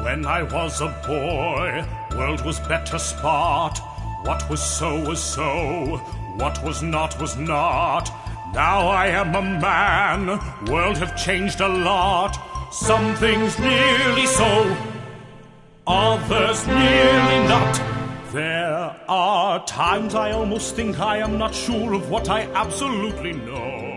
When I was a boy, world was better spot. What was so, what was not was not. Now I am a man, world have changed a lot. Some things nearly so, others nearly not. There are times I almost think I am not sure of what I absolutely know.